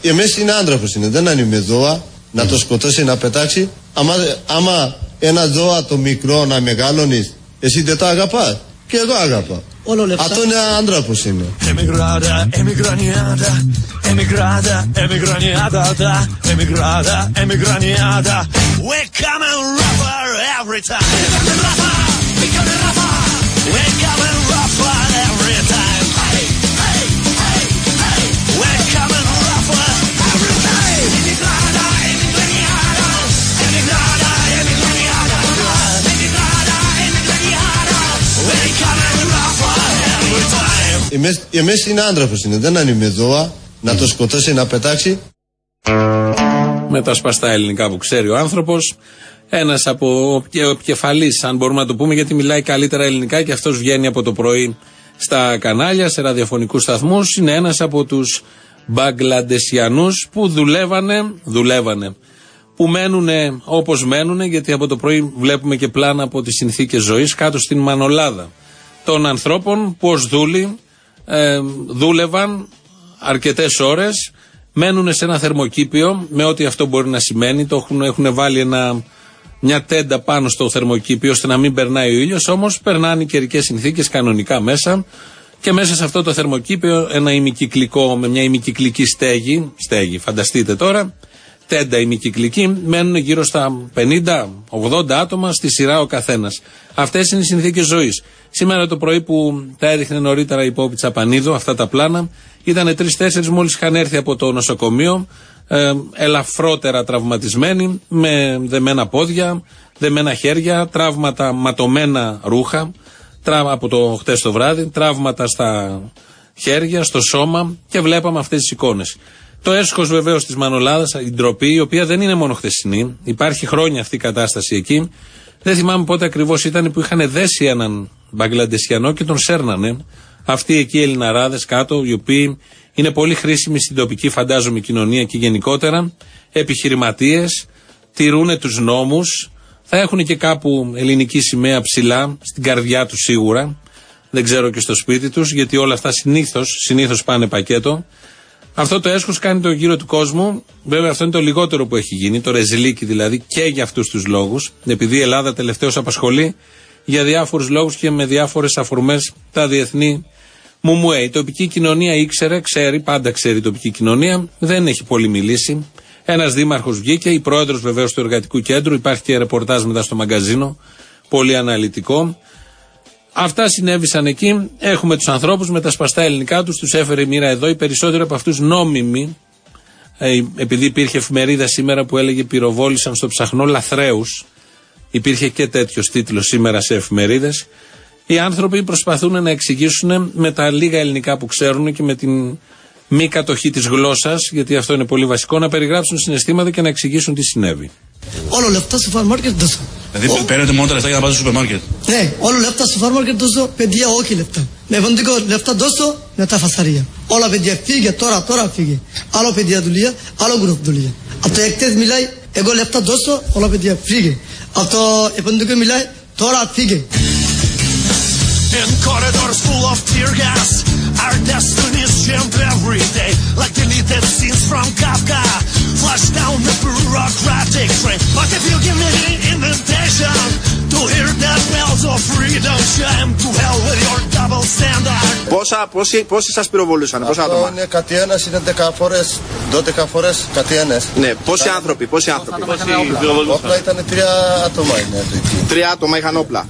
Εμείς είναι άνθρωπος είναι, δεν είναι ζώα να το σκοτώσει, να πετάξει. Άμα ένα ζώα το μικρό να μεγαλώνεις, εσύ δεν το αγαπάς. Και εγώ αγαπάω. Αυτό είναι άνθρωπος είναι. Emigrada, emigraniada, emigrada, emigraniada, emigrada, emigraniada. We come and rougher every time. We come and rougher. We come and rougher every time. Hey, hey, hey, hey. We come and rougher every time. Emigrada, emigraniada, emigrada, emigraniada, emigrada, emigraniada. We come and rougher. Εμείς είναι άνθρωπος είναι, δεν είναι ζώα να το σκοτώσει, να πετάξει. Με τα σπαστά ελληνικά που ξέρει ο άνθρωπος, ένας από επικεφαλής, αν μπορούμε να το πούμε, γιατί μιλάει καλύτερα ελληνικά και αυτός βγαίνει από το πρωί στα κανάλια, σε ραδιοφωνικούς σταθμούς, είναι ένας από τους Μπαγκλαντεσιανούς που δουλεύανε, που μένουνε όπως μένουνε, γιατί από το πρωί βλέπουμε και πλάνα από τις συνθήκες ζωής κάτω στην Μανολάδα των ανθρώπων που ως δούλοι δούλευαν αρκετές ώρες, μένουν σε ένα θερμοκήπιο με ό,τι αυτό μπορεί να σημαίνει. Έχουν βάλει μια τέντα πάνω στο θερμοκήπιο ώστε να μην περνάει ο ήλιος, όμως περνάνε οι καιρικές συνθήκες κανονικά μέσα, και μέσα σε αυτό το θερμοκήπιο ένα ημικυκλικό, με μια ημικυκλική στέγη, φανταστείτε τώρα, τέντα ημικυκλική, μένουν γύρω στα 50-80 άτομα στη σειρά ο καθένας. Αυτές είναι οι συνθήκες ζωής. Σήμερα το πρωί που τα έδειχνε νωρίτερα η Πόπη Τσαπανίδου, αυτά τα πλάνα, ήταν 3-4 μόλις είχαν έρθει από το νοσοκομείο, ελαφρότερα τραυματισμένοι, με δεμένα πόδια, δεμένα χέρια, τραύματα, ματωμένα ρούχα, από το χτες το βράδυ, τραύματα στα χέρια, στο σώμα, και βλέπαμε αυτές τις εικόνες. Το έσχος βεβαίως της Μανολάδας, η ντροπή, η οποία δεν είναι μόνο χθεσινή, υπάρχει χρόνια αυτή η κατάσταση εκεί. Δεν θυμάμαι πότε ακριβώς ήταν που είχαν δέσει έναν Μπαγκλαντεσιανό και τον σέρνανε. Αυτοί εκεί οι Ελληναράδες κάτω, οι οποίοι είναι πολύ χρήσιμοι στην τοπική, φαντάζομαι, κοινωνία και γενικότερα, επιχειρηματίες, τηρούνε τους νόμους, θα έχουν και κάπου ελληνική σημαία ψηλά, στην καρδιά τους σίγουρα, δεν ξέρω και στο σπίτι τους, γιατί όλα αυτά συνήθως πάνε πακέτο. Αυτό το έσχος κάνει το γύρο του κόσμου. Βέβαια, αυτό είναι το λιγότερο που έχει γίνει, το ρεζιλίκι δηλαδή, και για αυτούς τους λόγους. Επειδή η Ελλάδα τελευταίως απασχολεί για διάφορους λόγους και με διάφορες αφορμές τα διεθνή μουμουέ. Η τοπική κοινωνία πάντα ξέρει η τοπική κοινωνία, δεν έχει πολύ μιλήσει. Ένας δήμαρχος βγήκε, η πρόεδρος βεβαίως του εργατικού κέντρου, υπάρχει και ρεπορτάζ μετά στο μαγκαζίνο, πολύ αναλυτικό. Αυτά συνέβησαν εκεί. Έχουμε τους ανθρώπους με τα σπαστά ελληνικά τους έφερε η μοίρα εδώ. Οι περισσότεροι από αυτούς νόμιμοι, επειδή υπήρχε εφημερίδα σήμερα που έλεγε πυροβόλησαν στο Ψαχνό λαθρέους. Υπήρχε και τέτοιος τίτλος σήμερα σε εφημερίδες. Οι άνθρωποι προσπαθούν να εξηγήσουν με τα λίγα ελληνικά που ξέρουν και με την μη κατοχή της γλώσσας, γιατί αυτό είναι πολύ βασικό, να περιγράψουν συναισθήματα και να εξηγήσουν τι συνέβη. Όλο λεφτά στο σούπερ μάρκετ δώσω. Δηλαδή παίρνετε μόνο τα λεφτά για να πάτε στο σούπερ μάρκετ? Ναι, όλο λεφτά στο σούπερ μάρκετ δώσω, παιδιά όχι λεφτά. Με βοντικό λεφτά δώσω με τα φασαρία. Όλα παιδιά φύγε, τώρα φύγε. Άλλο παιδιά δουλειά, άλλο γκρουπ δουλειά. Από το εκτές μιλάει, εγώ λεφτά δώσω, όλα παιδιά φύγε. Από το εποντικό μιλάει, τώρα φύγε. In corridors full of tear gas, our destinies jammed every day, like deleted scenes from Kafka, flash down the bureaucratic train. But if you give me the invitation to hear the bells of freedom chime, to hell with your double standard. Πόσοι σας πυροβολούσαν, πόσα άτομα? Αυτό είναι κάτι ένας, είναι 10 φορές, 12 φορές κάτι ένας. Ναι, πόσοι άνθρωποι? Όπλα ήταν 3 άτομα είναι εκεί. 3 άτομα είχαν όπλα.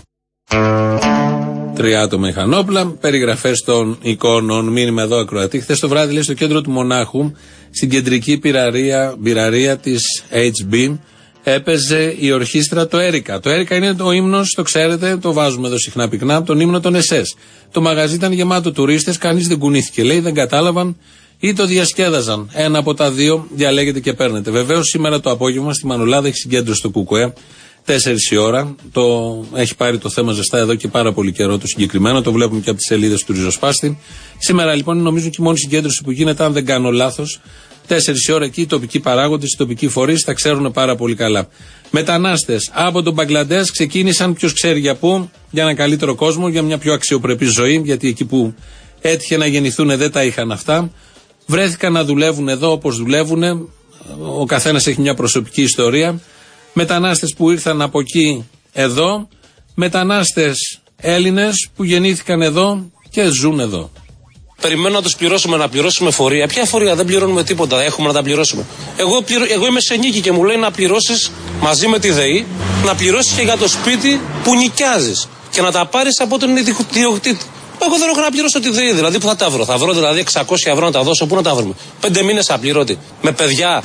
3 άτομα είχαν όπλα, περιγραφές των εικόνων. Μήνυμα εδώ ακροατή. Χθες το βράδυ, λέει, στο κέντρο του Μονάχου, στην κεντρική πυραρία της HB, έπαιζε η ορχήστρα το Έρικα. Το Έρικα είναι το ύμνος, το ξέρετε, το βάζουμε εδώ συχνά πυκνά, τον ύμνο των SS. Το μαγαζί ήταν γεμάτο τουρίστες, κανείς δεν κουνήθηκε, λέει, δεν κατάλαβαν ή το διασκέδαζαν. Ένα από τα δύο διαλέγετε και παίρνετε. Βεβαίως σήμερα το απόγευμα στη Μανολάδα έχει συγκέντρωση το ΚΚΕ. 4 η ώρα. Έχει πάρει το θέμα ζεστά εδώ και πάρα πολύ καιρό το συγκεκριμένο. Το βλέπουμε και από τις σελίδες του Ριζοσπάστη. Σήμερα λοιπόν νομίζω και η μόνη συγκέντρωση που γίνεται, αν δεν κάνω λάθος, 4 η ώρα εκεί οι τοπικοί παράγοντες, οι τοπικοί φορείς τα ξέρουν πάρα πολύ καλά. Μετανάστες από τον Μπαγκλαντές ξεκίνησαν, ποιος ξέρει για πού, για έναν καλύτερο κόσμο, για μια πιο αξιοπρεπή ζωή, γιατί εκεί που έτυχε να γεννηθούν δεν τα είχαν αυτά. βρέθηκαν να δουλεύουν εδώ όπως δουλεύουν. Ο καθένας έχει μια προσωπική ιστορία. Μετανάστες που ήρθαν από εκεί εδώ, μετανάστες Έλληνες που γεννήθηκαν εδώ και ζουν εδώ. Περιμένω να τους πληρώσουμε, να πληρώσουμε φορεία. Ποια φορεία, δεν πληρώνουμε τίποτα, έχουμε να τα πληρώσουμε. Εγώ είμαι σε νίκη και μου λέει να πληρώσεις μαζί με τη ΔΕΗ, να πληρώσεις και για το σπίτι που νοικιάζεις και να τα πάρεις από τον ιδιοκτήτη. Εγώ δεν έχω να πληρώσω τη ΔΕΗ, δηλαδή που θα τα βρω. Θα βρω δηλαδή 600 ευρώ να τα δώσω, πού να τα βρούμε. 5 μήνες απλήρωτη, με παιδιά.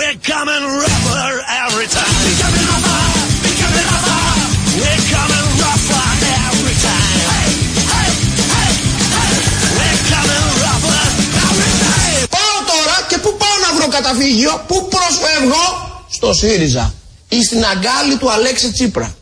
Πάω τώρα και πού πάω να βρω καταφύγιο, πού προσφεύγω? Στο ΣΥΡΙΖΑ ή στην αγκάλη του Αλέξη Τσίπρα.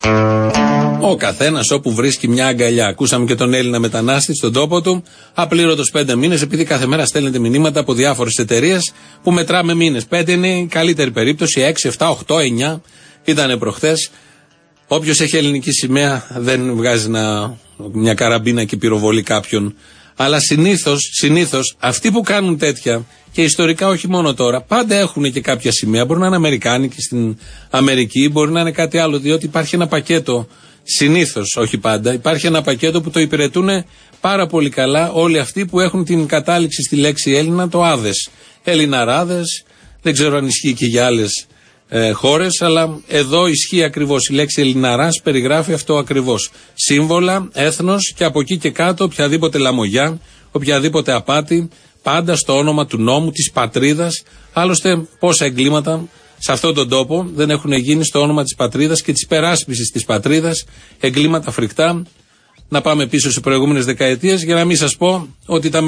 Ο καθένας όπου βρίσκει μια αγκαλιά. Ακούσαμε και τον Έλληνα μετανάστη στον τόπο του, απλήρωτος 5 μήνες, επειδή κάθε μέρα στέλνετε μηνύματα από διάφορες εταιρείες που μετράμε μήνες. 5 είναι η καλύτερη περίπτωση, 6, 7, 8, 9 ήταν προχθές. Όποιος έχει ελληνική σημαία δεν βγάζει μια καραμπίνα και πυροβολεί κάποιον. Αλλά συνήθως αυτοί που κάνουν τέτοια, και ιστορικά όχι μόνο τώρα, πάντα έχουν και κάποια σημαία. Μπορεί να είναι αμερικάνικη στην Αμερική, μπορεί να είναι κάτι άλλο, διότι υπάρχει ένα πακέτο. Συνήθως, όχι πάντα, υπάρχει ένα πακέτο που το υπηρετούν πάρα πολύ καλά όλοι αυτοί που έχουν την κατάληξη στη λέξη Έλληνα, το άδες. Ελληναράδες, δεν ξέρω αν ισχύει και για άλλες χώρες, αλλά εδώ ισχύει ακριβώς. Η λέξη Ελληναράς περιγράφει αυτό ακριβώς. Σύμβολα, έθνος και από εκεί και κάτω οποιαδήποτε λαμογιά, οποιαδήποτε απάτη, πάντα στο όνομα του νόμου, της πατρίδας. Άλλωστε, πόσα εγκλήματα σε αυτόν τον τόπο δεν έχουν γίνει στο όνομα της πατρίδας και της υπεράσπισης της πατρίδας, εγκλήματα φρικτά. Να πάμε πίσω σε προηγούμενες δεκαετίες για να μην σας πω ότι τα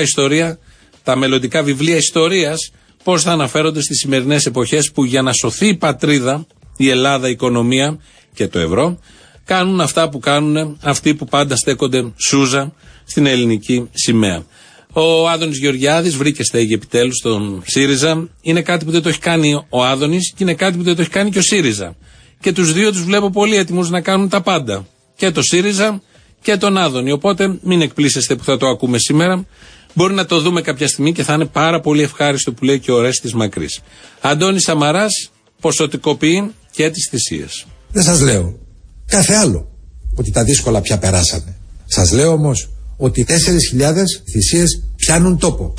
μελλοντικά βιβλία ιστορίας πώς θα αναφέρονται στις σημερινές εποχές που για να σωθεί η πατρίδα, η Ελλάδα, η οικονομία και το ευρώ, κάνουν αυτά που κάνουν αυτοί που πάντα στέκονται σούζα στην ελληνική σημαία. Ο Άδωνης Γεωργιάδης βρήκε στέγη επιτέλους στον ΣΥΡΙΖΑ. Είναι κάτι που δεν το έχει κάνει ο Άδωνης και είναι κάτι που δεν το έχει κάνει και ο ΣΥΡΙΖΑ. Και τους δύο τους βλέπω πολύ έτοιμους να κάνουν τα πάντα. Και το ΣΥΡΙΖΑ και τον Άδωνη. Οπότε μην εκπλήσεστε που θα το ακούμε σήμερα. Μπορεί να το δούμε κάποια στιγμή και θα είναι πάρα πολύ ευχάριστο που λέει και ο Ορέστης Μακρύς. Αντώνης Σαμαράς ποσοτικοποιεί και τις θυσίες. Δεν σας λέω κάθε άλλο ότι τα δύσκολα πια περάσανε. Σας λέω όμως ότι 4.000 θυσίες πιάνουν τόπο.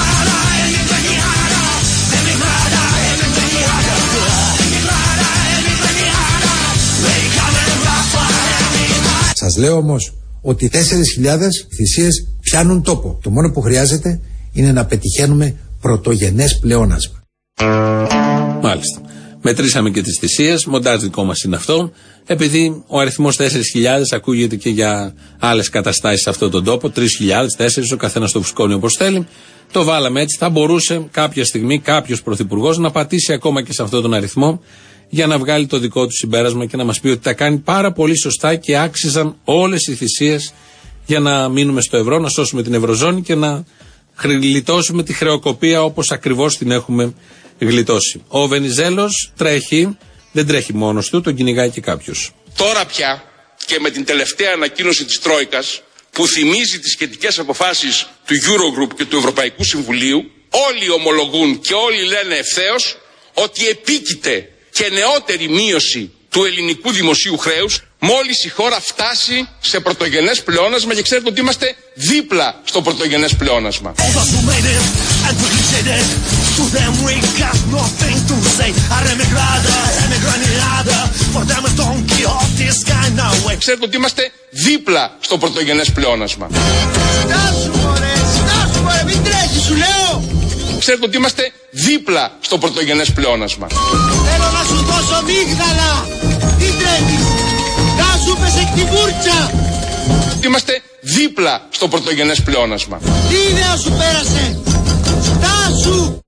Σας λέω όμως ότι 4.000 θυσίες πιάνουν τόπο. Το μόνο που χρειάζεται είναι να πετυχαίνουμε πρωτογενές πλεόνασμα. Μάλιστα. Μετρήσαμε και τις θυσίες, μοντάζ δικό μας είναι αυτό. Επειδή ο αριθμός 4.000 ακούγεται και για άλλες καταστάσεις σε αυτόν τον τόπο, 3.000, 4.000, ο καθένας το φουσκώνει όπως θέλει. Το βάλαμε έτσι. Θα μπορούσε κάποια στιγμή κάποιος πρωθυπουργός να πατήσει ακόμα και σε αυτόν τον αριθμό για να βγάλει το δικό του συμπέρασμα και να μας πει ότι τα κάνει πάρα πολύ σωστά και άξιζαν όλες οι θυσίες για να μείνουμε στο ευρώ, να σώσουμε την ευρωζώνη και να γλιτώσουμε τη χρεοκοπία όπως ακριβώς την έχουμε γλιτώσει. Ο Βενιζέλος τρέχει, δεν τρέχει μόνος του, τον κυνηγάει και κάποιος. Τώρα πια και με την τελευταία ανακοίνωση της Τρόικας που θυμίζει τις σχετικές αποφάσεις του Eurogroup και του Ευρωπαϊκού Συμβουλίου, όλοι ομολογούν και όλοι λένε ευθέως ότι επίκειται και νεότερη μείωση του ελληνικού δημοσίου χρέους μόλις η χώρα φτάσει σε πρωτογενές πλεόνασμα, και ξέρετε ότι είμαστε δίπλα στο πρωτογενές πλεόνασμα. Ξέρετε ότι είμαστε δίπλα στο πρωτογενές πλεόνασμα. Μην τρέχεις, σου λέω! Ξέρετε ότι είμαστε δίπλα στο πρωτογενές πλεόνασμα. Θέλω να σου δώσω μίγδαλα! Τι τρέχεις! Τάσου πες εκ τη βούρτσα! Είμαστε δίπλα στο πρωτογενές πλεόνασμα. Τι ιδέα σου πέρασε! Τάσου!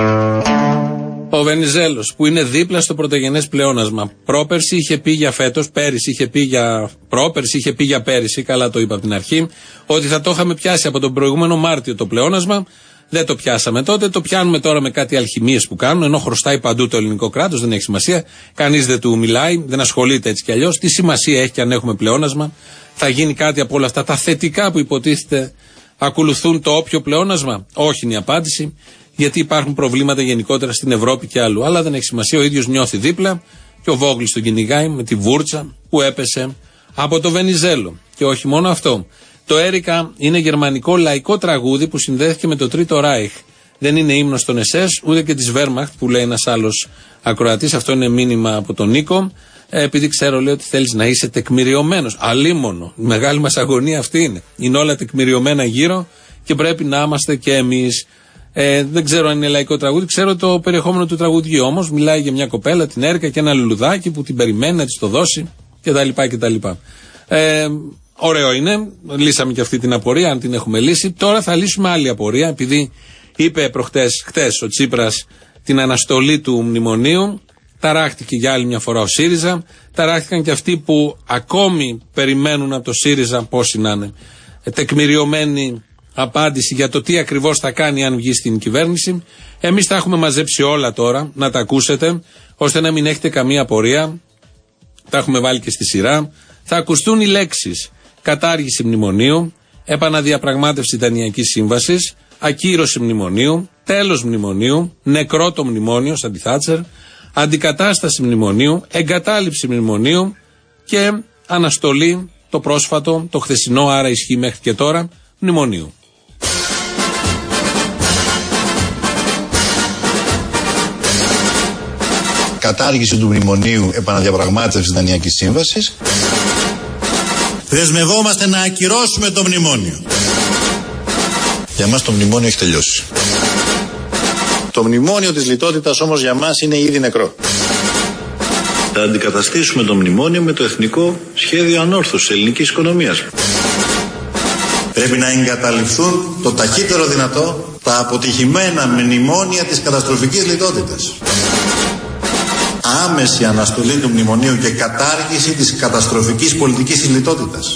Ο Βενιζέλος που είναι δίπλα στο πρωτογενές πλεόνασμα. Πρόπερση είχε πει για φέτος, πέρυσι είχε πει για πρόπερση, είχε πει για πέρυσι, καλά το είπα από την αρχή, ότι θα το είχαμε πιάσει από τον προηγούμενο Μάρτιο το πλεόνασμα. Δεν το πιάσαμε τότε, το πιάνουμε τώρα με κάτι αλχημίες που κάνουν, ενώ χρωστάει παντού το ελληνικό κράτος, δεν έχει σημασία. Κανείς δεν του μιλάει, δεν ασχολείται έτσι κι αλλιώς. Τι σημασία έχει και αν έχουμε πλεόνασμα? Θα γίνει κάτι από όλα αυτά τα θετικά που υποτίθεται ακολουθούν το όποιο πλεόνασμα? Όχι, είναι η απάντηση, γιατί υπάρχουν προβλήματα γενικότερα στην Ευρώπη και αλλού. Αλλά δεν έχει σημασία, ο ίδιος νιώθει δίπλα και ο Βόγλης τον κυνηγάει με τη βούρτσα που έπεσε από το Βενιζέλο. Και όχι μόνο αυτό. Το Έρικα είναι γερμανικό λαϊκό τραγούδι που συνδέθηκε με το Τρίτο Ράιχ. Δεν είναι ύμνος των ΕΣΕΣ ούτε και της Βέρμαχτ που λέει ένας άλλος ακροατής. Αυτό είναι μήνυμα από τον Νίκο. Επειδή ξέρω, λέει, ότι θέλεις να είσαι τεκμηριωμένος. Αλίμονο. Η μεγάλη μας αγωνία αυτή είναι. Είναι όλα τεκμηριωμένα γύρω και πρέπει να είμαστε και εμείς. Δεν ξέρω αν είναι λαϊκό τραγούδι, ξέρω το περιεχόμενο του τραγουδιού όμως. Μιλάει για μια κοπέλα, την Έρικα, και ένα λουλουδάκι που την περιμένει να της το δώσει κτλ. Ωραίο είναι. Λύσαμε και αυτή την απορία, αν την έχουμε λύσει. Τώρα θα λύσουμε άλλη απορία, επειδή είπε χτες ο Τσίπρας την αναστολή του μνημονίου. Ταράχτηκε για άλλη μια φορά ο ΣΥΡΙΖΑ. Ταράχτηκαν και αυτοί που ακόμη περιμένουν από το ΣΥΡΙΖΑ, πόσοι να είναι, τεκμηριωμένη απάντηση για το τι ακριβώς θα κάνει αν βγει στην κυβέρνηση. Εμείς τα έχουμε μαζέψει όλα τώρα, να τα ακούσετε, ώστε να μην έχετε καμία απορία. Τα έχουμε βάλει και στη σειρά. Θα ακουστούν οι λέξεις κατάργηση μνημονίου, επαναδιαπραγμάτευση Δανειακής Σύμβασης, ακύρωση μνημονίου, τέλος μνημονίου, νεκρό το μνημόνιο, σαν τη Θάτσερ, αντικατάσταση μνημονίου, εγκατάλειψη μνημονίου και αναστολή, το πρόσφατο, το χθεσινό, άρα ισχύει μέχρι και τώρα, μνημονίου. Κατάργηση του μνημονίου, επαναδιαπραγμάτευση Δανειακής Σύμβασης. Δεσμευόμαστε να ακυρώσουμε το μνημόνιο. Για μας το μνημόνιο έχει τελειώσει. Το μνημόνιο της λιτότητας όμως για μας είναι ήδη νεκρό. Θα αντικαταστήσουμε το μνημόνιο με το Εθνικό Σχέδιο Ανόρθωσης ελληνικής οικονομίας. Πρέπει να εγκαταλειφθούν το ταχύτερο δυνατό τα αποτυχημένα μνημόνια της καταστροφικής λιτότητας. Άμεση αναστολή του μνημονίου και κατάργηση της καταστροφικής πολιτικής της λιτότητας.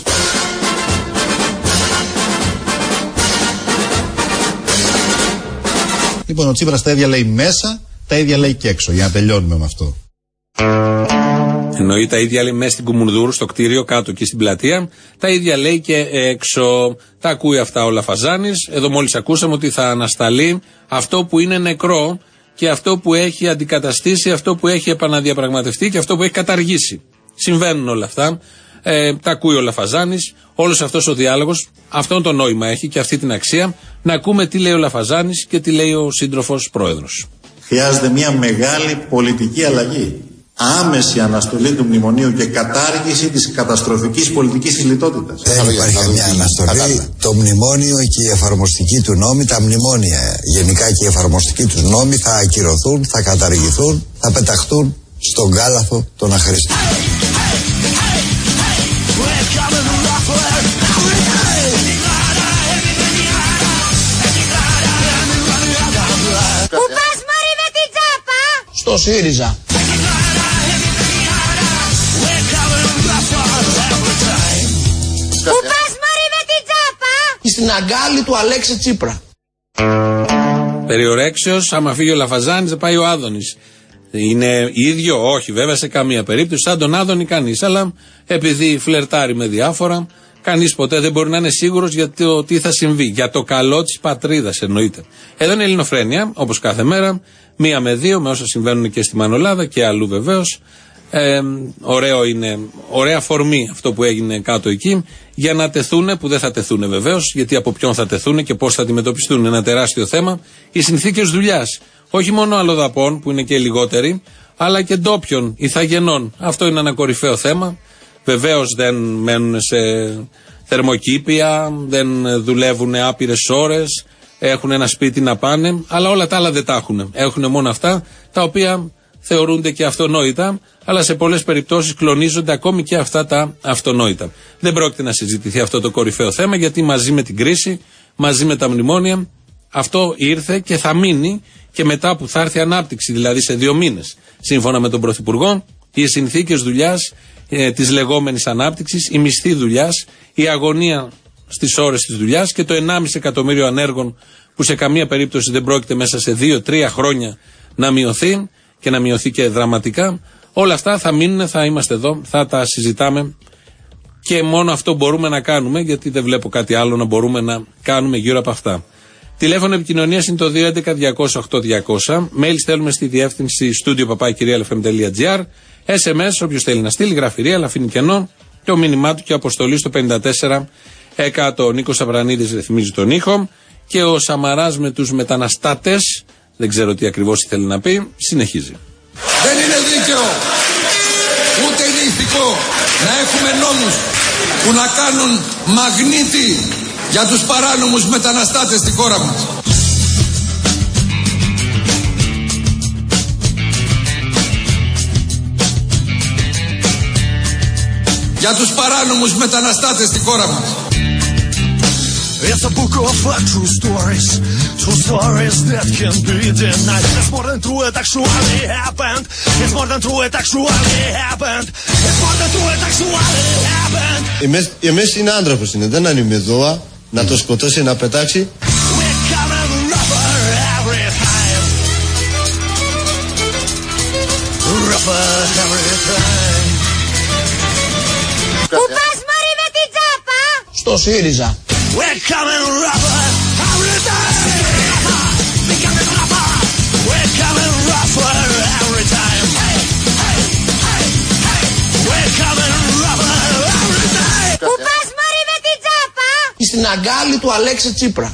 Λοιπόν, ο Τσίπρας τα ίδια λέει μέσα, τα ίδια λέει και έξω, για να τελειώνουμε με αυτό. Εννοεί τα ίδια λέει μέσα στην Κουμουνδούρου, στο κτίριο, κάτω και στην πλατεία. Τα ίδια λέει και έξω. Τα ακούει αυτά ο Λαφαζάνης. Εδώ μόλις ακούσαμε ότι θα ανασταλεί αυτό που είναι νεκρό και αυτό που έχει αντικαταστήσει, αυτό που έχει επαναδιαπραγματευτεί και αυτό που έχει καταργήσει. Συμβαίνουν όλα αυτά. Τα ακούει ο Λαφαζάνης. Όλος αυτός ο διάλογος, αυτόν το νόημα έχει και αυτή την αξία. Να ακούμε τι λέει ο Λαφαζάνης και τι λέει ο σύντροφος πρόεδρος. Χρειάζεται μια μεγάλη πολιτική αλλαγή. Άμεση αναστολή του μνημονίου και κατάργηση της καταστροφικής πολιτικής της λιτότητας. Δεν υπάρχει καμιά αναστολή. Το μνημόνιο και η εφαρμοστική του νόμοι, τα μνημόνια γενικά και η εφαρμοστική του νόμοι θα ακυρωθούν, θα καταργηθούν, θα πεταχτούν στον κάλαθο των αχρήστων. Πού πας μωρή με την τσάπα? Στο ΣΥΡΙΖΑ. Πού πας μωρή με την τσάπα? Στην αγκάλη του Αλέξη Τσίπρα. Περιορέξεως, άμα φύγει ο Λαφαζάνης θα πάει ο Άδωνης. Είναι ίδιο? Όχι, βέβαια, σε καμία περίπτωση. Σαν τον Άδωνη κανείς. Αλλά επειδή φλερτάρει με διάφορα, κανείς ποτέ δεν μπορεί να είναι σίγουρος για το τι θα συμβεί. Για το καλό της πατρίδας εννοείται. Εδώ είναι η Ελληνοφρένεια, όπως κάθε μέρα. 1 με 2, με όσα συμβαίνουν και στη Μανολάδα και αλλού βεβαίως. Ωραίο είναι, ωραία φορμή αυτό που έγινε κάτω εκεί, για να τεθούνε, που δεν θα τεθούνε βεβαίως, γιατί από ποιον θα τεθούνε και πώς θα αντιμετωπιστούν. Ένα τεράστιο θέμα, οι συνθήκες δουλειάς. Όχι μόνο αλλοδαπών που είναι και λιγότεροι, αλλά και ντόπιων, ηθαγενών. Αυτό είναι ένα κορυφαίο θέμα. Βεβαίως δεν μένουν σε θερμοκήπια, δεν δουλεύουν άπειρες ώρες, έχουν ένα σπίτι να πάνε, αλλά όλα τα άλλα δεν τα έχουν. Έχουν μόνο αυτά τα οποία θεωρούνται και αυτονόητα, αλλά σε πολλές περιπτώσεις κλονίζονται ακόμη και αυτά τα αυτονόητα. Δεν πρόκειται να συζητηθεί αυτό το κορυφαίο θέμα, γιατί μαζί με την κρίση, μαζί με τα μνημόνια, αυτό ήρθε και θα μείνει και μετά που θα έρθει ανάπτυξη, δηλαδή σε 2 μήνες. Σύμφωνα με τον Πρωθυπουργό, οι συνθήκες δουλειάς της λεγόμενης ανάπτυξης, η μισθή δουλειάς, η αγωνία στις ώρες της δουλειάς και το 1,5 εκατομμύριο ανέργων που σε καμία περίπτωση δεν πρόκειται μέσα σε 2-3 χρόνια να μειωθεί και να μειωθεί και δραματικά. Όλα αυτά θα μείνουν, θα είμαστε εδώ, θα τα συζητάμε Και μόνο αυτό μπορούμε να κάνουμε, γιατί δεν βλέπω κάτι άλλο να μπορούμε να κάνουμε γύρω από αυτά. Τηλέφωνο επικοινωνίας είναι το 211-200-8200. Mail στέλνουμε στη διεύθυνση studio@kyrialfm.gr. SMS, όποιος θέλει να στείλει, γραφειρία, αλλά αφήνει κενό. Το μήνυμά του και αποστολή στο 54-100. Νίκος Αβρανίδης ρυθμίζει τον ήχο. Και ο Σαμαράς με τους μεταναστάτες, δεν ξέρω τι ακριβώς ήθελε να πει, συνεχίζει. Δεν είναι δίκαιο, ούτε είναι ηθικό να έχουμε νόμους που να κάνουν μαγνήτη για τους παράνομους μεταναστάτες στη χώρα μας. Για τους παράνομους μεταναστάτες στη χώρα μας. It's a book of true stories that can be denied. It's more than true, it actually happened. It's more than true, it actually happened. It's more than true, it actually happened. Η μέση είναι άνθρωπος είναι, δεν είναι ζώα, να το σκοτώσει, να πετάξει. Πού πας μωρή με την τσάπα? Στο ΣΥΡΙΖΑ. We're coming rougher every time. We're coming rougher. We're coming rougher every time. We're coming rougher every time. Πού πας μωρή με την τσάπα? Στην αγκάλη του Αλέξη Τσίπρα.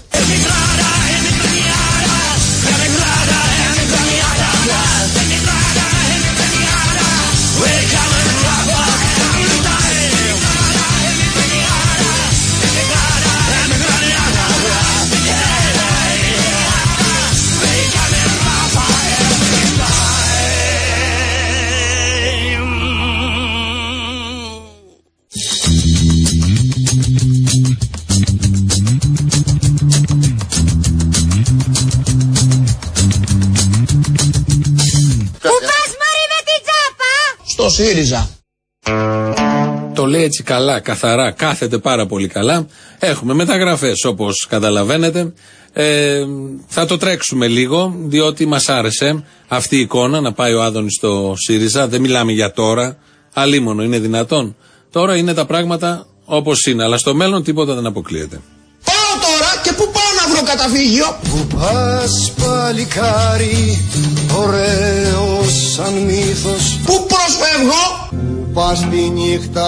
Στο ΣΥΡΙΖΑ. Το λέει έτσι καλά, καθαρά, κάθεται πάρα πολύ καλά. Έχουμε μεταγραφές όπως καταλαβαίνετε. Θα το τρέξουμε λίγο, διότι μας άρεσε αυτή η εικόνα να πάει ο Άδωνης στο ΣΥΡΙΖΑ. Δεν μιλάμε για τώρα, αλίμονο, είναι δυνατόν. Τώρα είναι τα πράγματα όπως είναι, αλλά στο μέλλον τίποτα δεν αποκλείεται. Πάω τώρα και πού πάω να βρω καταφύγιο? Πού πας παλικάρι, ωραίος σαν μύθος. Πού προσφεύγω? Πού πας τη νύχτα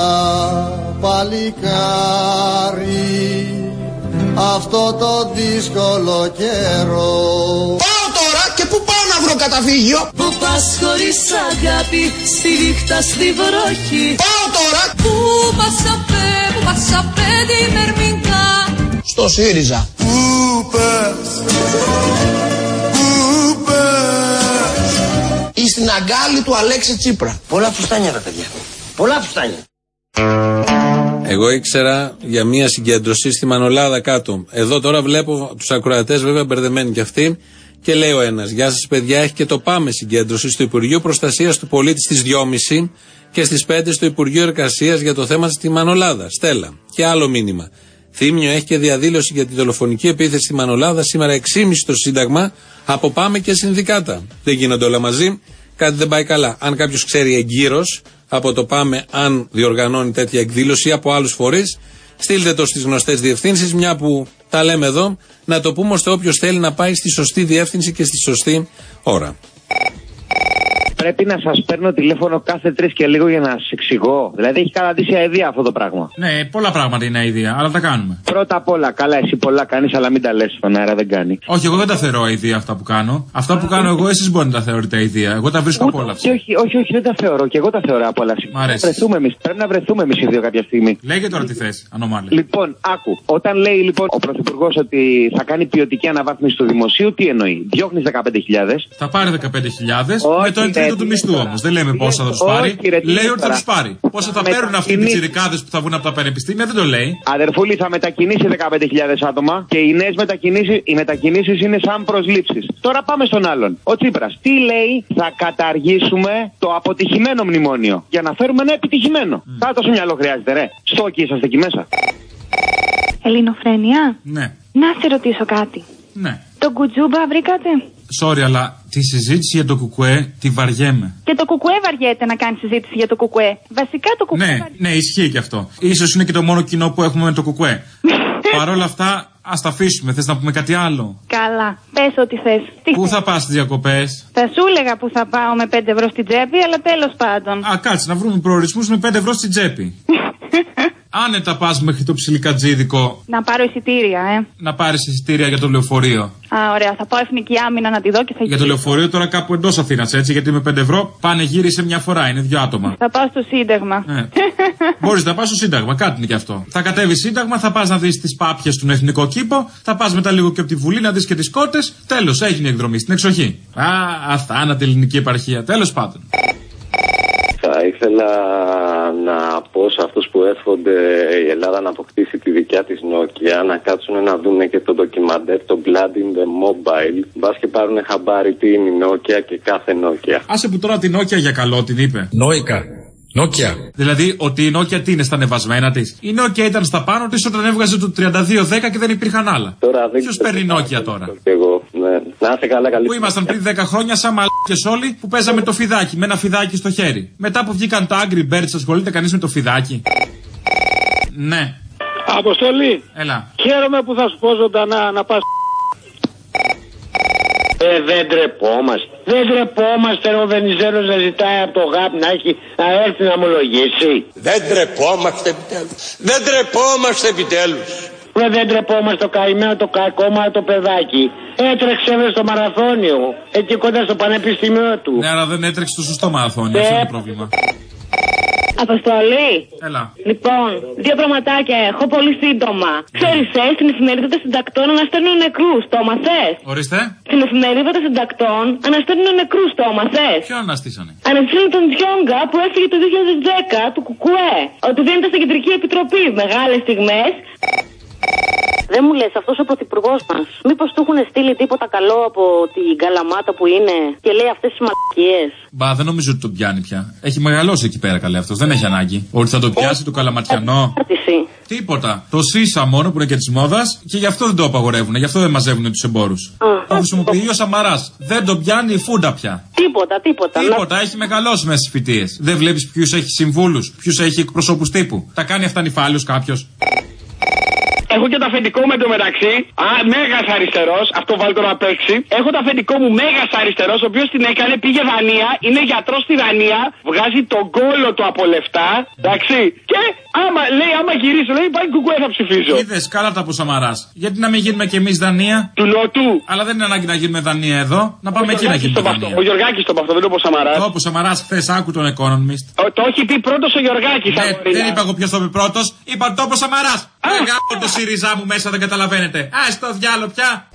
παλικάρι, αυτό το δύσκολο καιρό. Πάω τώρα και πού πάω να βρω καταφύγιο? Πού πας χωρίς αγάπη, στη νύχτα στη βροχή. Πάω τώρα. Πού πας απέ τη μερμηνκά. Στο ΣΥΡΙΖΑ. Πού πας, πού πας. Ή στην αγκάλη του Αλέξη Τσίπρα. Πολλά φουστάνια τα παιδιά, πολλά φουστάνια. Εγώ ήξερα για μια συγκέντρωση στη Μανολάδα κάτω. Εδώ τώρα βλέπω τους ακροατές βέβαια μπερδεμένοι κι αυτοί. Και λέει ο ένας: γεια σας παιδιά, έχει και το Πάμε συγκέντρωση στο Υπουργείο Προστασίας του Πολίτη στις 2.30 και στις 5 στο Υπουργείο Εργασίας για το θέμα στη Μανολάδα. Στέλλα. Και άλλο μήνυμα. Θύμιο έχει και διαδήλωση για τη δολοφονική επίθεση στη Μανολάδα σήμερα 6.30 στο Σύνταγμα από Πάμε και συνδικάτα. Δεν γίνονται όλα μαζί. Κάτι δεν πάει καλά. Αν κάποιος ξέρει εγκύρως από το Πάμε, αν διοργανώνει τέτοια εκδήλωση ή από άλλους φορείς, στείλτε το στις γνωστές διευθύνσεις, μια που τα λέμε εδώ, να το πούμε ώστε όποιος θέλει να πάει στη σωστή διεύθυνση και στη σωστή ώρα. Πρέπει να σας παίρνω τηλέφωνο κάθε 3 και λίγο για να σας εξηγώ. Δηλαδή έχει καταντήσει αηδία αυτό το πράγμα. Ναι, πολλά πράγματα είναι αηδία, αλλά τα κάνουμε. Πρώτα απ' όλα, καλά, εσύ πολλά κάνεις, αλλά μην τα λες στον αέρα, δεν κάνει. Όχι, εγώ δεν τα θεωρώ αηδία αυτά που κάνω. Αυτά που κάνω εγώ, εσείς μπορείτε να τα θεωρείτε αηδία. Εγώ τα βρίσκω απόλαυση. Όχι, δεν τα θεωρώ. Και εγώ τα θεωρώ απόλαυση. Μ' αρέσει. Πρέπει να βρεθούμε εμείς οι δύο κάποια στιγμή. Λέγε τώρα τι θες, ανομάλε. Λοιπόν, άκου. Όταν λέει λοιπόν ο Πρωθυπουργός ότι θα κάνει ποιοτική αναβάθμιση του δημοσίου, τι εννοεί? Διώχνεις 15.000. Θα πάρει 15.000 με το 1 τρίτο του μισθού όμως. Δεν λέμε πόσα θα τους πάρει. Λέει ότι θα τους πάρει. Πόσα θα παίρνουν αυτοί οι πιτσιρικάδες που θα βγουν από τα πανεπιστήμια, δεν το λέει. Αδερφούλη, θα μετακινήσει 15.000 άτομα και οι νέες μετακινήσεις είναι σαν προσλήψεις. Τώρα πάμε στον άλλον. Ο Τσίπρας τι λέει? Θα καταργήσουμε το αποτυχημένο μνημόνιο για να φέρουμε ένα επιτυχημένο. Θα τόσο μυαλό χρειάζεται, ρε. Στόκοι είσαστε εκεί μέσα. Ελληνοφρένεια. Ναι. Να σε ρωτήσω κάτι. Ναι. Το κουτζούμπα βρήκατε? Sorry, αλλά Τη συζήτηση για το κουκουέ τη βαριέμαι. Και το κουκουέ βαριέται να κάνει συζήτηση για το κουκουέ. Βασικά το κουκουέ. Ναι, ισχύει και αυτό. Ίσως είναι και το μόνο κοινό που έχουμε με το κουκουέ. Παρ' όλα αυτά, ας τα αφήσουμε. Θες να πούμε κάτι άλλο? Καλά, πες ό,τι θες. Πού θα πας στις διακοπές? Θα σου έλεγα που θα πάω με 5 ευρώ στην τσέπη, αλλά τέλος πάντων. Κάτσε να βρούμε προορισμούς με 5 ευρώ στην τσέπη. Άνετα πας μέχρι το Ψιλικατζίδικο. Να πάρω εισιτήρια, Να πάρεις εισιτήρια για το λεωφορείο. Ωραία, θα πάω Εθνική Άμυνα να τη δω και θα Για το λεωφορείο τώρα κάπου εντός Αθήνας, έτσι, γιατί με 5 ευρώ πάνε γύρισε μια φορά, είναι 2 άτομα. Θα πάω στο Σύνταγμα. Μπορείς να πας στο Σύνταγμα, κάτι είναι και αυτό. Θα κατέβεις Σύνταγμα, θα πας να δεις τις πάπιες του Εθνικό Κήπο, θα πας μετά λίγο και από τη Βουλή να δεις και τις κότες. Τέλος, έγινε η εκδρομή στην εξοχή. Αθάνατη ελληνική επαρχία, τέλος πάντων. Θα ήθελα να πω σε αυτούς που εύχονται η Ελλάδα να αποκτήσει τη δικιά της Nokia να κάτσουν να δουν και το ντοκιμαντέρ, το Blood in the Mobile. Μπας και πάρουν χαμπάρι τι είναι η Nokia και κάθε Nokia. Άσε που τώρα την Nokia για καλό την είπε. Nokia. Δηλαδή ότι η Nokia τι είναι στα ανεβασμένα της. Η Nokia ήταν στα πάνω της όταν έβγαζε το 3210 και δεν υπήρχαν άλλα. Ποιος παίρνει Nokia τώρα? Εγώ, ναι. Να είστε καλά, καλή. Πού ήμασταν πριν 10 χρόνια σαν μαλάκες όλοι που παίζαμε το φιδάκι με ένα φιδάκι στο χέρι. Μετά που βγήκαν τα Angry Birds, ασχολείται κανείς με το φιδάκι? Ναι. Αποστολή. Έλα. Χαίρομαι που θα σου πω ζωντανά να πας. Δεν τρεπόμαστε. Δεν τρεπόμαστε ο Βενιζέλος να ζητάει από το ΓΑΠ να έρθει να ομολογήσει. Δεν τρεπόμαστε επιτέλους. Δεν τρεπόμαστε επιτέλους. Δεν τρεπόμαστε το καημένο, το κακόμα, το παιδάκι. Έτρεξε στο μαραθώνιο. Εκεί κοντά στο πανεπιστήμιο του. Ναι, αλλά δεν έτρεξε το σωστό μαραθώνιο. Αυτό είναι το πρόβλημα. Αποστολή. Έλα. Λοιπόν, 2 πραγματάκια έχω πολύ σύντομα. Ξέρεις, στην εφημερίδα των συντακτών αναστέλνουν νεκρούς. Το μαθες? Ορίστε. Στην εφημερίδα των συντακτών αναστέλνουν νεκρούς. Το μαθες? Ποιο αναστήσανε? Αναστήσανε τον Τζιόγκα που έφυγε το 2010 του Κουκουέ. Ότι δεν ήταν στην Κεντρική Επιτροπή. Μεγάλες στιγμές. Δεν μου λες, αυτός ο πρωθυπουργός μας, μήπως του έχουν στείλει τίποτα καλό από την Καλαμάτα που είναι και λέει αυτές τις μαλακίες? Μπα, δεν νομίζω ότι τον πιάνει πια. Έχει μεγαλώσει εκεί πέρα καλέ αυτός, δεν έχει ανάγκη. Ότι θα το πιάσει το καλαματιανό. Τίποτα. Το ΣΥΣΑ μόνο που είναι και της μόδας και γι' αυτό δεν το απαγορεύουν, γι' αυτό δεν μαζεύουν τους εμπόρους. Το χρησιμοποιεί ο Σαμαράς. Δεν τον πιάνει η φούντα πια. Τίποτα. Έχει μεγαλώσει μέσα στις φοιτίες. Δεν βλέπεις ποιους έχει συμβούλους, ποιους έχει εκπροσώπους τύπου. Τα κάνει αυτά νυφάλιος κάποιος? Έχω και το αφεντικό μου εντωμεταξύ. Μέγας αριστερός. Αυτό βάλει το να παίξει. Έχω το αφεντικό μου μέγας αριστερός, ο οποίος την έκανε, πήγε Δανία, είναι γιατρός στη Δανία, βγάζει τον κόλο του από λεφτά. Εντάξει. Και άμα γυρίσω, λέει πάει κουκουέ θα ψηφίζω. Είδες, καλά τα από Σαμαράς. Γιατί να μην γίνουμε κι εμείς Δανία? Του Νότου. Αλλά δεν είναι ανάγκη να γίνουμε Δανία εδώ. Να πάμε εκεί να γίνουμε Δανία. Ο Γιωργάκης το είπε αυτό, δεν το είπε ο Σαμαράς. Ο Σαμαράς χθες άκου τον Economist. Το έχει πει πρώτος ο Γιωργάκης. Δεν είπα εγώ ποιος το είπε πρώτος. Είπα το είπε ο Σαμαράς. Γάμω το ΣΥΡΙΖΑ μου μέσα, δεν καταλαβαίνετε. Στο διάλο πια.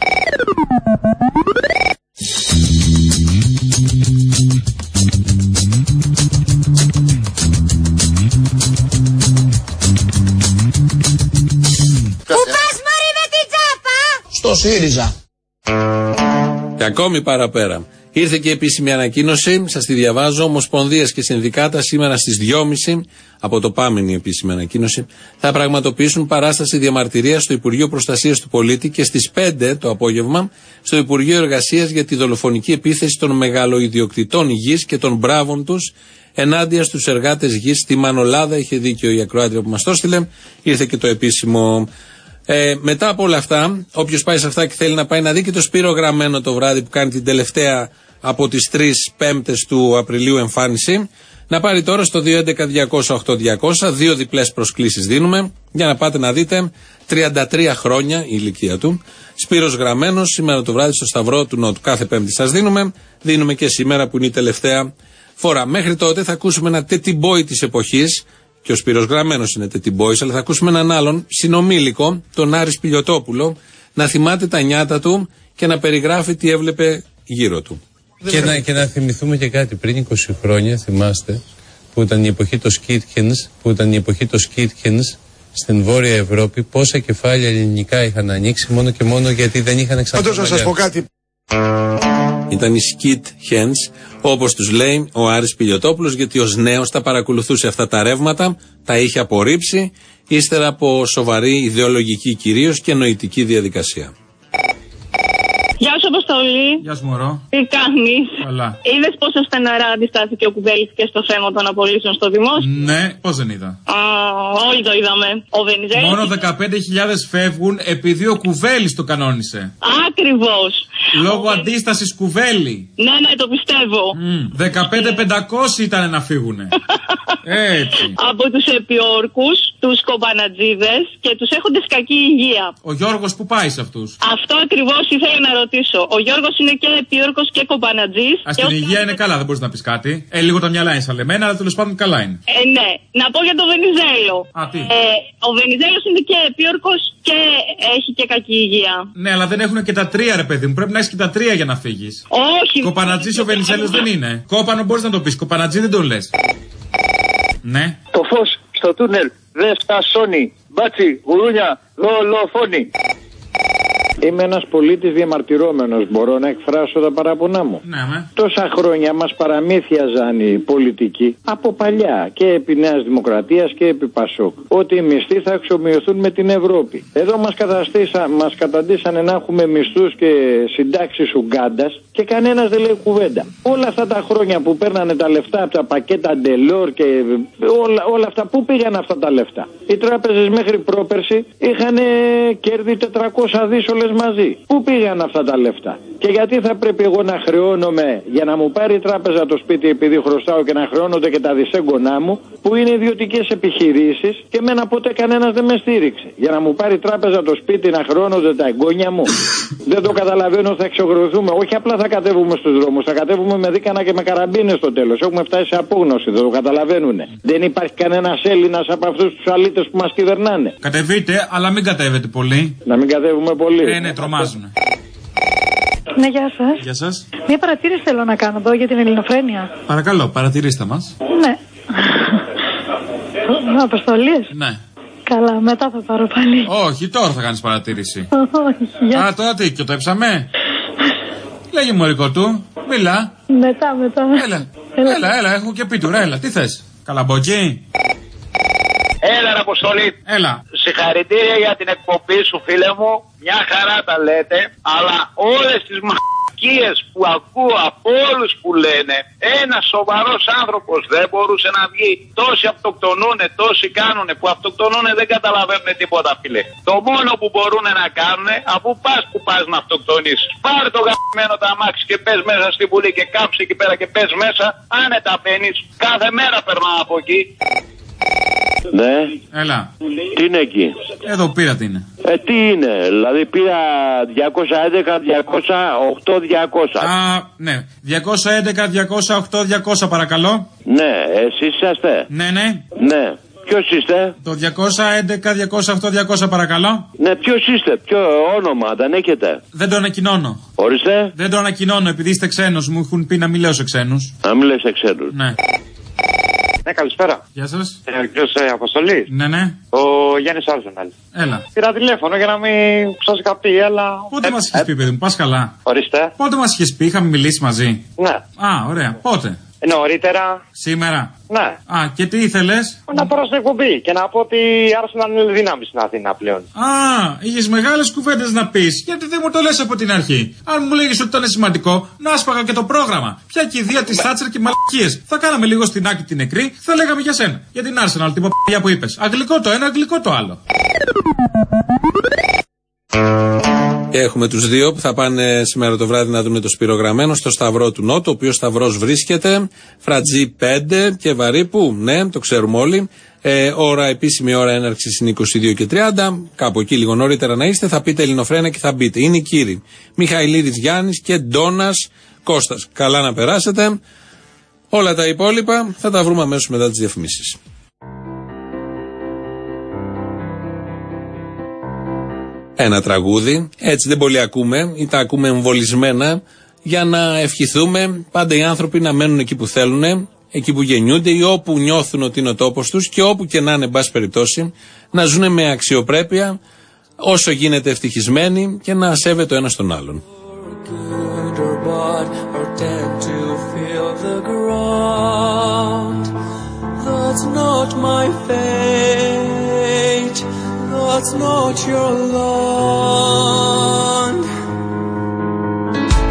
Πού πας μωρή με την τσάπα? Στο ΣΥΡΙΖΑ. Και ακόμη παραπέρα. Ήρθε και επίσημη ανακοίνωση, σας τη διαβάζω, Ομοσπονδίες και Συνδικάτα σήμερα στις 2.30, από το Πάμενη επίσημη ανακοίνωση, θα πραγματοποιήσουν παράσταση διαμαρτυρίας στο Υπουργείο Προστασίας του Πολίτη και στις 5 το απόγευμα στο Υπουργείο Εργασίας για τη δολοφονική επίθεση των μεγαλοϊδιοκτητών γης και των μπράβων τους ενάντια στους εργάτες γης στη Μανολάδα. Είχε δίκιο η ακροάτρια που μας το έστειλε, ήρθε και το επίσημο. Μετά από όλα αυτά, όποιος πάει σε αυτά και θέλει να πάει να δει και το Σπύρο Γραμμένο το βράδυ που κάνει την τελευταία από τις 3 Πέμπτες του Απριλίου εμφάνιση, να πάρει τώρα στο 211-200-8200, 2 διπλές προσκλήσεις δίνουμε για να πάτε να δείτε. 33 χρόνια η ηλικία του. Σπύρος Γραμμένος σήμερα το βράδυ στο Σταυρό του Νότου. Κάθε Πέμπτη σας δίνουμε και σήμερα που είναι η τελευταία φορά. Μέχρι τότε θα ακούσουμε ένα τετιμπόι της εποχής. Και ο Σπύρος Γραμμένος είναι τετιμπόης, αλλά θα ακούσουμε έναν άλλον συνομήλικο, τον Άρη Σπηλιωτόπουλο, να θυμάται τα νιάτα του και να περιγράφει τι έβλεπε γύρω του. Και να θυμηθούμε και κάτι. Πριν 20 χρόνια, θυμάστε, που ήταν η εποχή των Σκίτκινς στην Βόρεια Ευρώπη, πόσα κεφάλια ελληνικά είχαν ανοίξει μόνο και μόνο γιατί δεν είχαν εξαρτήσει. Να σας πω κάτι. Ήταν οι Skit Hens, όπως τους λέει ο Άρης Πηλιωτόπουλος, γιατί ως νέος τα παρακολουθούσε αυτά τα ρεύματα, τα είχε απορρίψει, ύστερα από σοβαρή ιδεολογική κυρίως και νοητική διαδικασία. Γεια σου, Αποστολή. Γεια σου, μωρό. Τι κάνεις? Καλά. Είδες πόσο στεναρά αντιστάθηκε ο Κουβέλης και στο θέμα των απολύσεων στο δημόσιο? Ναι, πώς δεν είδα. Όλοι το είδαμε. Ο Βενιζέλος. Μόνο 15.000 φεύγουν επειδή ο Κουβέλης το κανόνισε. Ακριβώς. Λόγω αντίστασης Κουβέλη. Ναι, το πιστεύω. 15.500 ήταν να φύγουνε. Έτσι. Από τους επιόρκους, τους κομπανατζίδες και τους έχοντες κακή υγεία. Ο Γιώργος που πάει σε αυτούς? Αυτό ακριβώς ήθελα να ρωτήσω. Ο Γιώργος είναι και επιόρκος και κομπανατζής. Στην υγεία είναι καλά, δεν μπορείς να πεις κάτι. Λίγο τα μυαλά είναι σαλεμένα, αλλά τέλος πάντων καλά είναι. Ναι, να πω για τον Βενιζέλο. Τι? Ο Βενιζέλος είναι και επιόρκος και έχει και κακή υγεία. Ναι, αλλά δεν έχουν και τα τρία, ρε παιδί μου. Πρέπει να έχεις και τα τρία για να φύγεις. Όχι. Κοπανατζής ο Βενιζέλος δεν είναι. Κόπανο μπορείς να το πεις. Κοπανατζή δεν τον λες. Ναι. Το φως στο τούνελ δεν στασώνει. Μπάτσι, γουρούνια, δολοφόνη. Είμαι ένας πολίτης διαμαρτυρόμενος. Μπορώ να εκφράσω τα παράπονά μου? Ναι. Τόσα χρόνια μας παραμύθιαζαν οι πολιτικοί από παλιά και επί Νέας Δημοκρατίας και επί Πασόκ ότι οι μισθοί θα εξομοιωθούν με την Ευρώπη. Εδώ μας καταντήσανε να έχουμε μισθούς και συντάξεις Ουγκάντας και κανένας δεν λέει κουβέντα. Όλα αυτά τα χρόνια που παίρνανε τα λεφτά από τα πακέτα Ντελόρ και όλα αυτά, πού πήγαν αυτά τα λεφτά? Οι τράπεζες μέχρι πρόπερση είχαν κέρδη 400 δις όλες μαζί. Πού πήγαν αυτά τα λεφτά? Και γιατί θα πρέπει εγώ να χρεώνομαι για να μου πάρει η τράπεζα το σπίτι επειδή χρωστάω και να χρεώνονται και τα δισέγγονά μου που είναι ιδιωτικές επιχειρήσεις και εμένα ποτέ κανένας δεν με στήριξε? Για να μου πάρει η τράπεζα το σπίτι να χρεώνονται τα εγγόνια μου? Δεν το καταλαβαίνω, θα εξογρωθούμε. Όχι απλά θα κατέβουμε στους δρόμους, θα κατέβουμε με δίκανα και με καραμπίνες στο τέλος. Έχουμε φτάσει σε απόγνωση, δεν το καταλαβαίνουνε. Δεν υπάρχει κανένας Έλληνας από αυτούς τους αλήτες που μας κυβερνάνε. Κατεβείτε, αλλά μην κατέβετε πολύ. Να μην κατέβουμε πολύ. Ναι, τρομάζουνε. Ναι, γεια σας. Γεια σας. Μια παρατήρηση θέλω να κάνω εδώ για την ελληνοφρένεια. Παρακαλώ, παρατηρήστε μας. Ναι. Αποστολής. Ναι. Καλά, μετά θα πάρω πάλι. Όχι, τώρα θα κάνεις παρατήρηση. Όχι, τώρα τι, και το έψαμε. Λέγε μωρικό του, μιλά. Μετά. Έλα, έχω και πίτουρα, έλα, τι θες? Καλαμπόκι. Έλα, Αποστολή. Έλα. Συγχαρητήρια για την εκπομπή σου, φίλε μου. Μια χαρά τα λέτε. Αλλά όλες τις μαλακίες που ακούω από όλους που λένε, ένας σοβαρός άνθρωπος δεν μπορούσε να βγει. Τόσοι αυτοκτονούνε, τόσοι κάνουνε που αυτοκτονούνε, δεν καταλαβαίνουν τίποτα, φίλε. Το μόνο που μπορούν να κάνουν, αφού που πας να αυτοκτονήσεις, πάρε το γαμμένο τα αμάξι και πες μέσα στη Βουλή και κάψε εκεί πέρα και πες μέσα. Άνετα μπαίνεις. Κάθε μέρα περνάω από εκεί. Ναι. Έλα. Τι είναι εκεί? Εδώ πήρα τι είναι. Τι είναι, δηλαδή πήρα 211, 208, 200. Ναι. 211, 208, 200 παρακαλώ. Ναι, εσείς είσαστε? Ναι. Ναι. Ποιος είστε? Το 211, 208, 200 παρακαλώ. Ναι, ποιος είστε, ποιο όνομα, δεν έχετε? Δεν το ανακοινώνω. Ορίστε. Δεν το ανακοινώνω επειδή είστε ξένος, μου έχουν πει να μην λέω σε ξένους. Να μην λες σε ξένους. Ναι. Ναι, καλησπέρα. Γεια σας. Ο κύριος Αποστολής. Ναι. Ο Γιάννης Άρσεναλ. Έλα. Πήρα τηλέφωνο για να μην ψώσει καπτή, αλλά. Πότε μας είχες πει, παιδί μου, πας καλά? Ορίστε. Πότε μας είχες πει, είχαμε μιλήσει μαζί? Ναι. Ωραία. Πότε? Νωρίτερα. Σήμερα? Ναι. Και τι ήθελες? Να πάρω στην εκπομπή και να πω ότι η Arsenal είναι δύναμη στην Αθήνα πλέον. Είχες μεγάλες κουβέντες να πεις. Γιατί δεν μου το λες από την αρχή? Αν μου λέγεις ότι ήταν σημαντικό, να άσπαγα και το πρόγραμμα. Ποια κηδεία της Θάτσερ και μαλακίες. Θα κάναμε λίγο στην άκρη την νεκρή, θα λέγαμε για σένα. Για την Arsenal, την παπαγιά που είπες. Αγγλικό το ένα, αγγλικό το άλλο. Και έχουμε τους δύο που θα πάνε σήμερα το βράδυ να δουν το Σπυρογραμμένο στο Σταυρό του Νότου, ο οποίος Σταυρός βρίσκεται Φρατζή 5 και Βαρύπου, ναι, το ξέρουμε όλοι. Επίσημη ώρα έναρξης είναι 22:30, κάπου εκεί λίγο νωρίτερα να είστε, θα πείτε Ελληνοφρένα και θα μπείτε. Είναι οι κύριοι Μιχαηλίδης Γιάννης και Ντόνας Κώστας. Καλά να περάσετε. Όλα τα υπόλοιπα θα τα βρούμε αμέσως μετά τις διαφημίσεις. Ένα τραγούδι, έτσι δεν πολύ ακούμε ή τα ακούμε εμβολισμένα για να ευχηθούμε πάντα οι άνθρωποι να μένουν εκεί που θέλουν, εκεί που γεννιούνται ή όπου νιώθουν ότι είναι ο τόπος τους και όπου και να είναι, εν πάση περιπτώσει, να ζουν με αξιοπρέπεια, όσο γίνεται ευτυχισμένοι και να σέβεται ο ένας τον άλλον. That's not your land.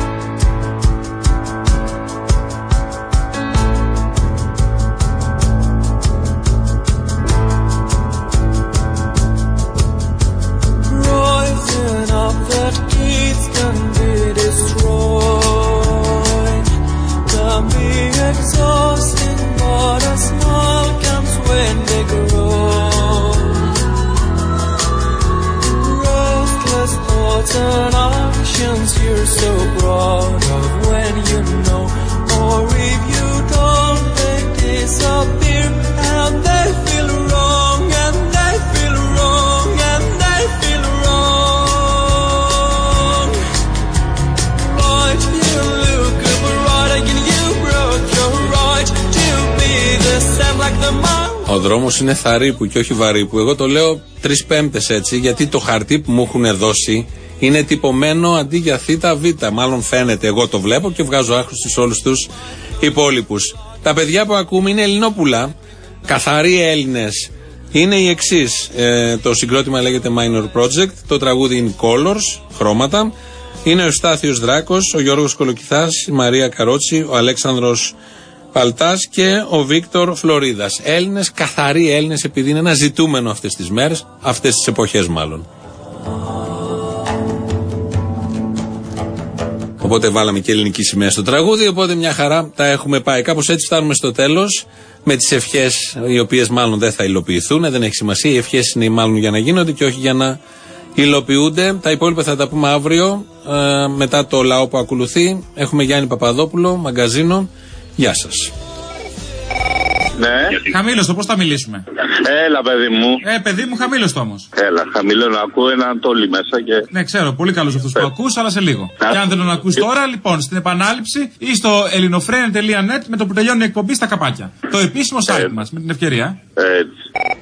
δρόμος είναι θαρύπου και όχι βαρύπου. Εγώ το λέω 3/5 έτσι, γιατί το χαρτί που μου έχουν δώσει είναι τυπωμένο αντί για θ, β. Μάλλον φαίνεται, εγώ το βλέπω και βγάζω άκρους στους όλους τους υπόλοιπους. Τα παιδιά που ακούμε είναι Ελληνόπουλα, καθαροί Έλληνες. Είναι οι εξής. Το συγκρότημα λέγεται Minor Project, το τραγούδι είναι Colors, χρώματα. Είναι ο Στάθιος Δράκος, ο Γιώργος Κολοκυθάς, η Μαρία Καρότσι, ο Αλέξανδρος Παλτάς και ο Βίκτορ Φλωρίδας. Έλληνες, καθαροί Έλληνες, επειδή είναι ένα ζητούμενο αυτές τις μέρες, αυτές τις εποχές μάλλον. Οπότε βάλαμε και ελληνική σημαία στο τραγούδι, οπότε μια χαρά τα έχουμε πάει. Κάπως έτσι φτάνουμε στο τέλος, με τις ευχές οι οποίες μάλλον δεν θα υλοποιηθούν, δεν έχει σημασία. Οι ευχές είναι μάλλον για να γίνονται και όχι για να υλοποιούνται. Τα υπόλοιπα θα τα πούμε αύριο, μετά το λαό που ακολουθεί. Έχουμε Γιάννη Παπαδόπουλο, μαγκαζίνο. Γεια σας. Ναι. Χαμήλωστο, πώς θα μιλήσουμε? Έλα, παιδί μου. Παιδί μου, χαμήλωστο όμως. Έλα, χαμηλό να ακούω έναν τόλι μέσα και. Ναι, ξέρω, πολύ καλούς αυτούς που ακούς, αλλά σε λίγο. Και αν δεν τον ακούς τώρα, λοιπόν, στην επανάληψη ή στο ελληνοφρένια.net με το που τελειώνει η εκπομπή στα καπάκια. Το επίσημο site μας, με την ευκαιρία. Έτσι.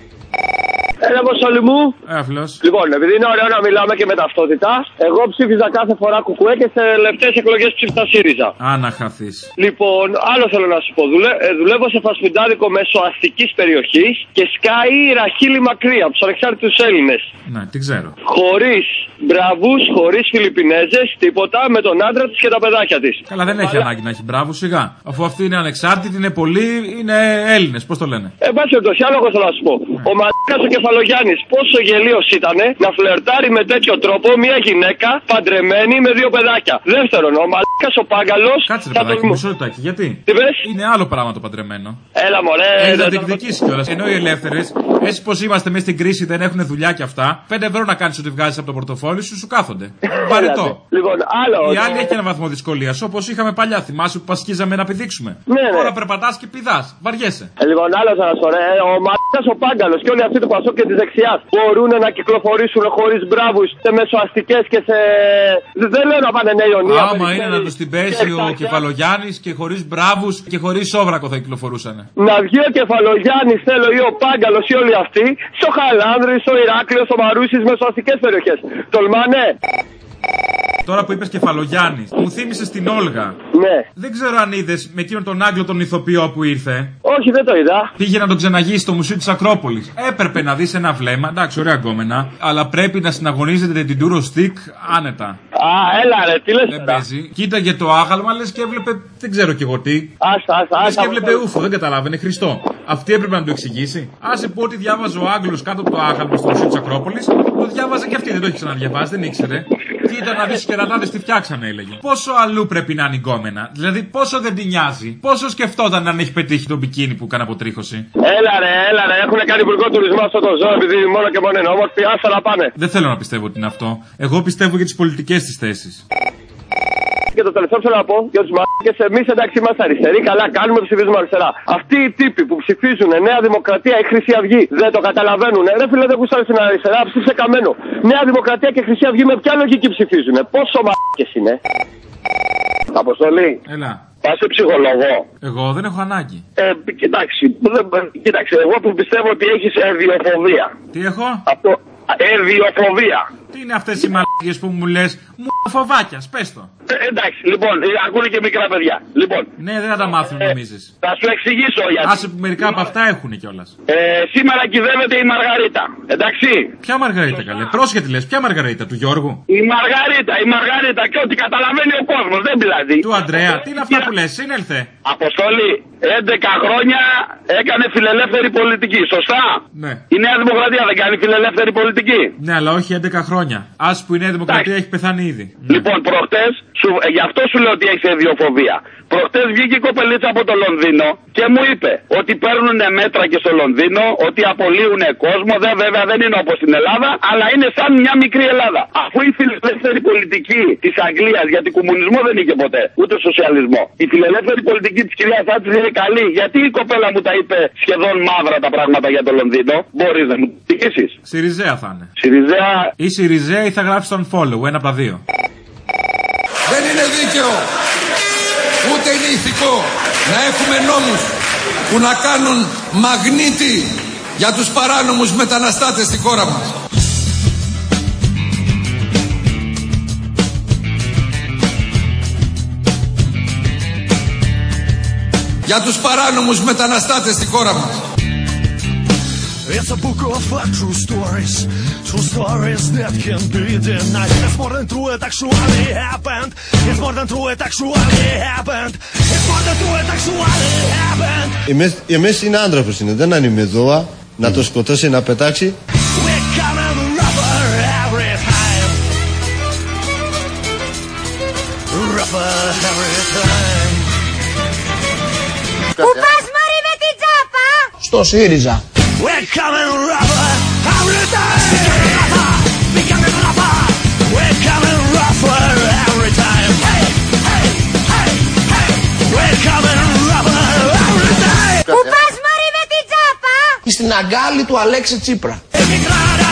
Έλα, Αποστόλη μου. Φίλος. Λοιπόν, επειδή είναι ωραίο να μιλάμε και με ταυτότητα, εγώ ψήφιζα κάθε φορά κουκουέ και σε τελευταίες εκλογές ψήφιζα ΣΥΡΙΖΑ. Να χαθείς. Λοιπόν, άλλο θέλω να σου πω. Δουλεύω σε φασφιντάδικο μεσοαστικής περιοχής και σκάει η Ραχίλη Μακρύ από τους ανεξάρτητους Έλληνες. Ναι, την ξέρω. Χωρίς μπράβους, χωρίς Φιλιππινέζες, τίποτα, με τον άντρα της και τα παιδάκια της. Καλά, δεν έχει ανάγκη να έχει μπράβους, σιγά. Αφού αυτή είναι ανεξάρτητη, είναι πολλοί, είναι Έλληνες, πώς το λένε. Εν πάση περιπτώσει, άλλο εγώ θέλω να σου πω. Ο μαλάκας ο Κεφαλογιάννης, πόσο γελίος ήτανε να φλερτάρει με τέτοιο τρόπο μια γυναίκα παντρεμένη με 2 παιδάκια. Δεύτερον, ο μαλάκας ο Πάγκαλος. Κάτσε ρε παιδάκι, μισό λεπτάκι, γιατί? Τι πες? Είναι άλλο πράγμα το παντρεμένο. Έλα μωρέ. Έχει να διεκδικήσει κιόλας. Ενώ οι ελεύθερες, έτσι πως είμαστε μέσα στην κρίση, δεν έχουν δουλειά κι αυτά. 5 ευρώ να κάνεις ό,τι βγάζεις από το πορτοφόλι σου, σου κάθονται. Βαρετό. Λοιπόν, άλλο. Οι άλλοι έχει ένα βαθμό δυσκολίας, όπως είχαμε παλιά. Θυμάσαι που πασχίζαμε να πηδήξουμε. Ναι. Τώρα περπατάς και πηδάς. Βαριέσαι. Λοιπόν, άλλο θα σας πω. Ο μαλάκας ο Πάγκαλος και όλοι αυτοί του Πασόκ και της δεξιάς μπορούν να κυκλοφορήσουν χωρίς μπράβους σε μεσοαστικές και σε. Δεν λέω να πάνε Νέα Ιωνία. Άμα είναι να τους την πέσει ο Κεφαλογιάννης και χωρίς μπράβους και χωρίς σόβρακο θα κυκλοφορούσαν. Να βγει ο Κεφαλογιάννης, θέλω, ή ο Πάγκαλος ή όλοι αυτοί, στο Χαλάνδρη, στο Ηράκλειο, στο Μαρούσι, μεσοαστικές περιοχές. Τολμάνε. Τώρα που είπες Κεφαλογιάννης, μου θύμισες την Όλγα. Ναι. Δεν ξέρω αν είδες με εκείνον τον Άγγλο τον ηθοποιό που ήρθε. Όχι, δεν το είδα. Πήγε να τον ξεναγήσει στο Μουσείο της Ακρόπολης. Έπρεπε να δεις ένα βλέμμα, εντάξει, ωραία γκόμενα, αλλά πρέπει να συναγωνίζεται την Duro Stick άνετα. Έλα ρε, τι λες? Δεν παίζει. Κοίταγε το άγαλμα, λες και έβλεπε, δεν ξέρω κι εγώ τι. Άστα. Λες και έβλεπε ούφο, δεν καταλάβαινε, Χριστό. Αυτή έπρεπε να του εξηγήσει. Άσε που ό,τι διάβαζε ο Άγγλος κάτω από το άγαλμα στο Μουσείο της Ακρόπολης, το διάβαζε και αυτή, δεν το είχε ξαναδιαβάσει, δεν ήξερε. Κοίτα να δεις κερατάδες τι φτιάξανε, έλεγε. Πόσο αλλού πρέπει να είναι η γκόμενα. Δηλαδή, πόσο δεν την νοιάζει. Πόσο σκεφτόταν αν έχει πετύχει τον μπικίνι που έκανε αποτρίχωση. Έλα ρε, έχουν κάνει υπουργό τουρισμό αυτό το ζώο, επειδή μόνο και μόνο είναι όμορφοι, άστα να πάνε. Δεν θέλω να πιστεύω ότι είναι αυτό. Εγώ πιστεύω για τις πολιτικές της θέσεις. Και το τελευταίο θέλω να πω για τους μαλάκες, εμείς εντάξει είμαστε αριστεροί, καλά κάνουμε, ψηφίζουμε αριστερά. Αυτοί οι τύποι που ψηφίζουν Νέα Δημοκρατία ή Χρυσή Αυγή δεν το καταλαβαίνουν. Ρε φίλε, δεν γουστάρει στην αριστερά, ψήφισε καμένο. Νέα Δημοκρατία και Χρυσή Αυγή με ποια λογική ψηφίζουν? Πόσο μαλάκες είναι? Αποστολή. Έλα. Πας σε ψυχολόγο. Εγώ δεν έχω ανάγκη. Κοίταξε, εγώ που πιστεύω ότι έχεις ευδιοφοβία. Τι έχω? Αυτό. Ευδιοφοβία. Τι είναι αυτές οι μαλακίες που μου λες? Μου φοβάκιας, πες το. Εντάξει, λοιπόν, ακούνε και μικρά παιδιά. Λοιπόν, ναι, δεν θα τα μάθουν, νομίζεις. Θα σου εξηγήσω γιατί. Άσε που μερικά από αυτά έχουν κιόλας. Σήμερα κυδεύεται η Μαργαρίτα. Εντάξει. Ποια Μαργαρίτα, καλέ? Πρόσχετη λες, ποια Μαργαρίτα, του Γιώργου? Η Μαργαρίτα και ό,τι καταλαβαίνει ο κόσμος, δεν δηλαδή. Του Αντρέα, τι είναι αυτά που λες, συνέλθε. Αποστολή, 11 χρόνια έκανε φιλελεύθερη πολιτική, σωστά? Ναι. Η Νέα Δημοκρατία δεν κάνει φιλελεύθερη πολιτική? Ναι, αλλά όχι 11 χρόνια. Ας που η Νέα Δημοκρατία έχει πεθάνει ήδη. Λοιπόν, προχτές, γι' αυτό σου λέω ότι έχεις ιδιοφοβία. Προχτές βγήκε η κοπελίτσα από το Λονδίνο και μου είπε ότι παίρνουν μέτρα και στο Λονδίνο, ότι απολύουν κόσμο. Βέβαια δεν είναι όπως στην Ελλάδα, αλλά είναι σαν μια μικρή Ελλάδα. Αφού η φιλελεύθερη πολιτική της Αγγλίας, γιατί κομμουνισμό δεν είχε ποτέ, ούτε σοσιαλισμό. Η φιλελεύθερη πολιτική της κυρίας Θάτσερ είναι καλή. Γιατί η κοπέλα μου τα είπε σχεδόν μαύρα τα πράγματα για το Λονδίνο? Μπορείς να μου εξηγήσεις? Σιριζέα θα είναι. Σιριζέα. Ή Σιριζέα ή θα γράψει τον follow, ένα από τα δύο. Δεν είναι δίκαιο, ούτε είναι ηθικό να έχουμε νόμους που να κάνουν μαγνήτη για τους παράνομους μεταναστάτες στη χώρα μας. Για τους παράνομους μεταναστάτες στη χώρα μας. It's a book of true stories that can be denied. It's more than true, it actually happened. It's more than true, it actually happened. It's more than true, it actually happened. Η μέση είναι άνθρωπος είναι, δεν είναι μεδόα να το σκοτώσει, να πετάξει. We're coming rougher every time. Rougher every time. Πού πας μωρή με την τσάπα? Στο ΣΥΡΙΖΑ. We're coming rougher every time. Becoming rougher. We're coming rougher every time. Hey, hey, hey, hey. We're coming rougher every time. Πού πας μωρή με την τσάπα? Στην αγκάλη του Αλέξη Τσίπρα. Emigrare